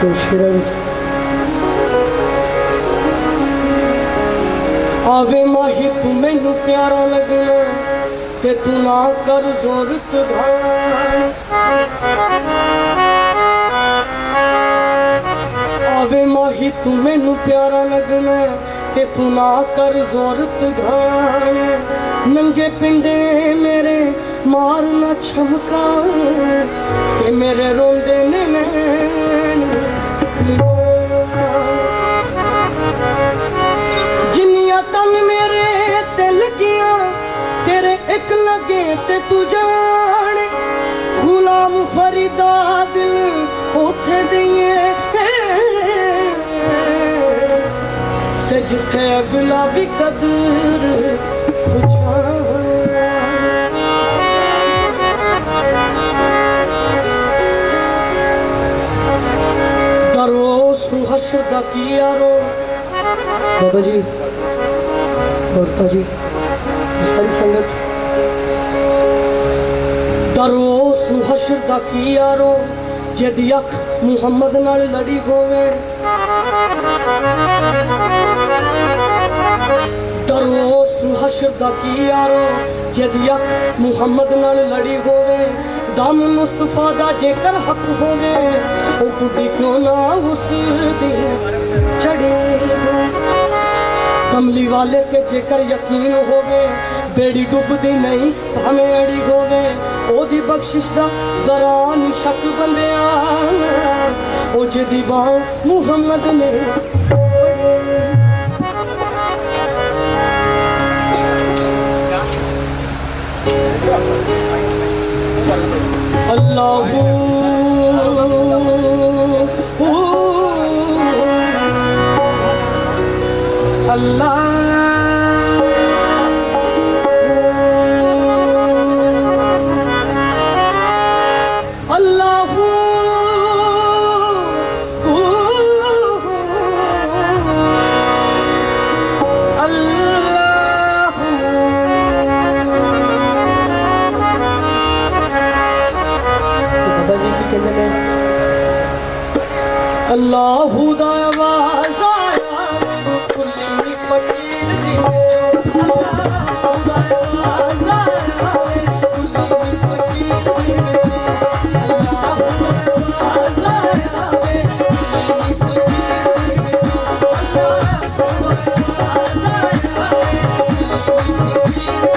आवे माही तू मैनू प्यारा लगना ते तू ना कर जोरत धान। आवे माही तू मैनू प्यारा लगना ते तू ना कर जोरत धान। नंगे पिंडे मेरे मारना छमका ते मेरे रोंदे ने नैन। जिन्नियां तन मेरे ते लगियां तेरे एक लगे ते तू जाने। गुलाम फरीदा दिल उथे दिए ते जिथे अगला भी कदर दरो सुहसदा की यारो। बाबा जी बड़ता जी सारी संगत डरो सुहसदा की यारो जदी अख मुहम्मद नाल लड़ी होवे। डरो सुहसदा की यारो जदी अख मुहम्मद नाल लड़ी होवे। दम मुस्तफा दा जेकर हक होवे ओ कुड़ी क्यों ना उस दिन चढ़े। कमली वाले ते जेकर यकीन होवे बेड़ी डुबदी नहीं हमें अड़ी होवे। ओदी बख्शिश दा जरा नी शक बंदिया ओ जदी बांह मुहम्मद ने अल्लाहू अल्लाह अल्लाह अल्लाहू दा आवाज़ आया कुल्ली फकीर दी विचों। अल्लाहू दा आवाज़ आया कुल्ली फकीर दी विचों। अल्लाहू दा आवाज़ आया कुल्ली फकीर दी विचों। अल्लाहू दा आवाज़ आया कुल्ली फकीर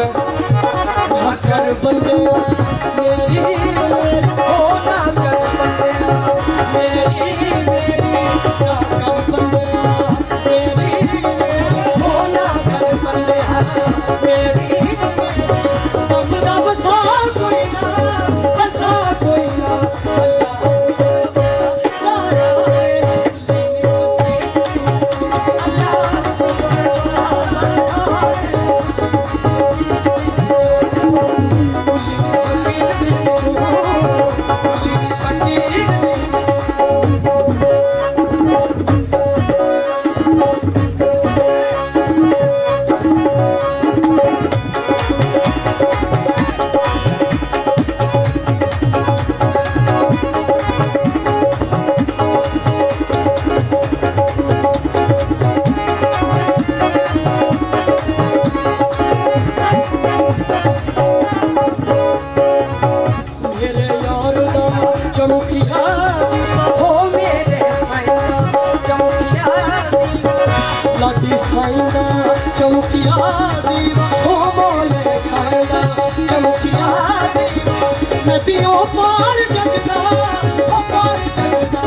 ना कर बंदिया मेरी मेरी हो ना कर बंदिया मेरी मेरी ना कर बंदिया मेरी मेरी हो ना कर बंदिया मेरी मेरी दम दा बसा कोई ना चमकिया हो मेरे साईं चमकिया लाडी साईं चमकिया हो मोले साईं चमकिया नदियों पार जगदा हो पार जगदा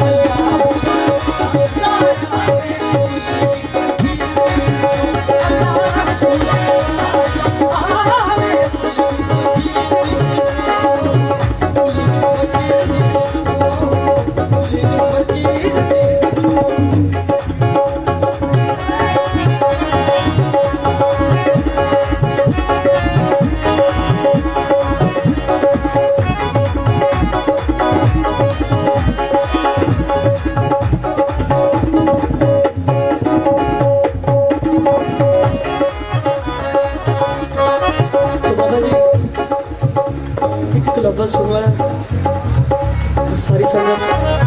लफ्ज़ सुनवाया और सारी संगत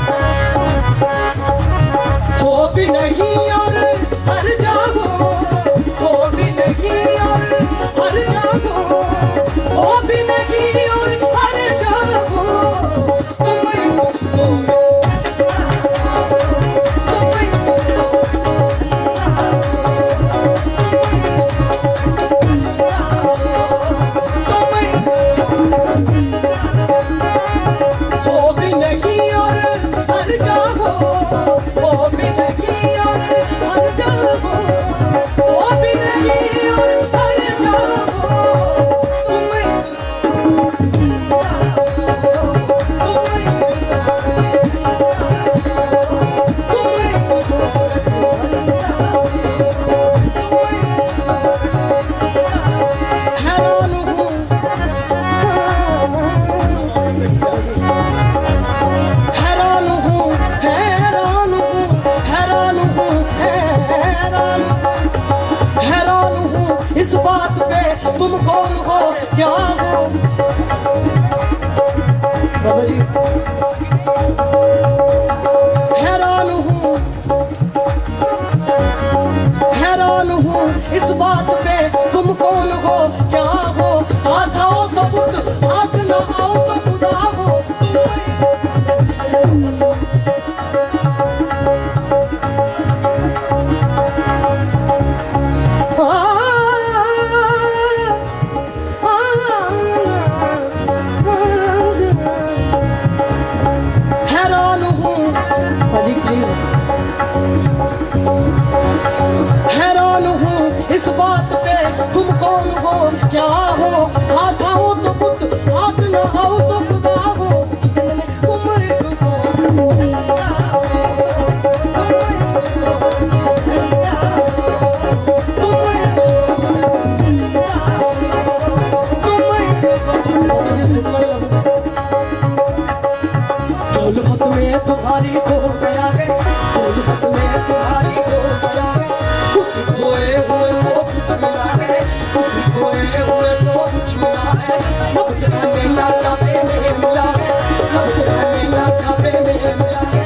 हो भी नहीं और हर जागो हो भी नहीं और हर जागो हो भी नहीं और हर जागो इस बात पे तुम कौन हो क्या हो बाबा जी हैरान हूँ इस बात पे तुम कौन हो क्या हो हाथ आओ तो बुद्ध हाथ न आओ तो खुदा हो हैरान हूँ इस बात पे तुम कौन हो क्या हो हाथ आओ तो बुद्ध हाथ न आओ तो खुदा हो तुम जुल्फत में तुम्हारी खो गया है जुल्फत में तुम्हारी खो गया है उस खोए हुए को कुछ मिला है उस खोए हुए को कुछ मिला है अब तक मेला काबे में मिला है अब तक मेला काबे में मिला है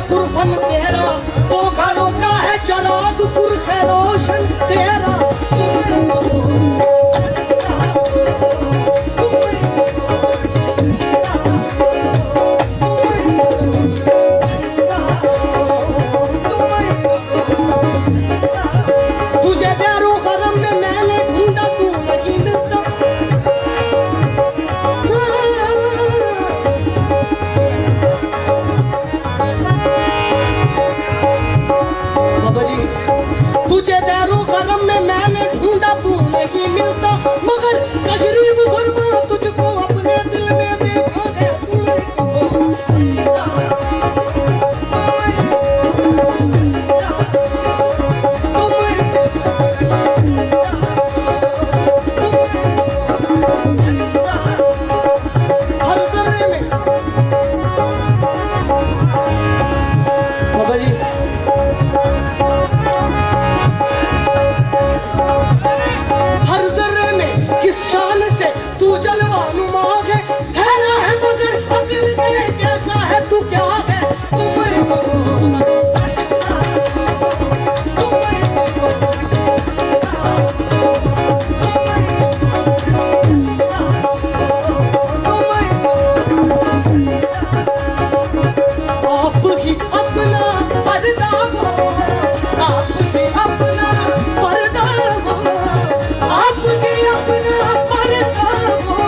पुरफन तेरा, तो घरों का है चराग पुरखे रोशन तेरा। तुझे दारो गरम में मैंने ढूंढा, तू नहीं मिलता। बाबा जी, तुझे दारो गरम में मैंने ढूंढा, तू नहीं मिलता। मगर तशरीफ फरमा, तुझको अपने दिल में देखा है, तू हर जर्रे में। बाबा जी, हर जर्रे में किस शान से तू जलवा नुमा है ना है, मगर अकल में कैसा है तू, क्या है तू मेरे आप ही अपना पर्दा हो, आप ही अपना पर्दा हो, आप ही अपना पर्दा हो।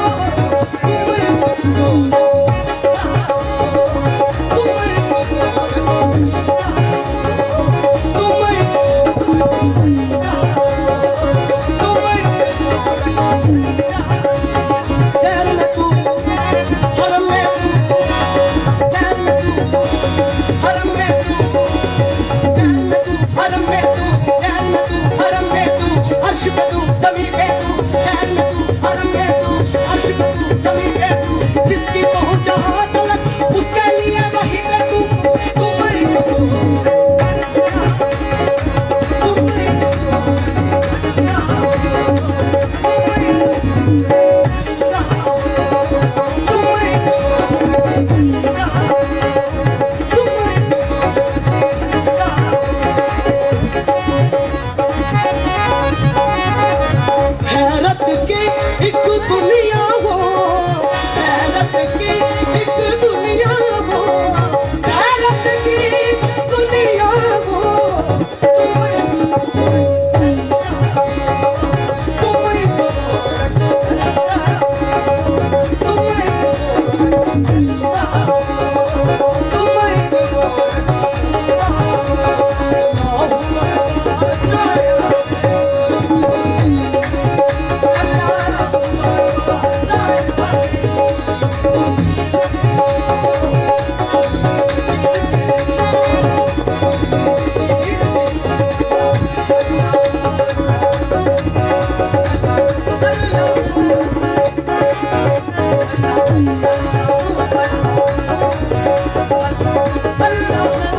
जिसकी पहुंच जहां तलक, उसके लिए वही पे तू मरी हैरत की एक दुनिया हो, हैरत की एक दुनिया हो, हैरत की दुनिया हो। Allah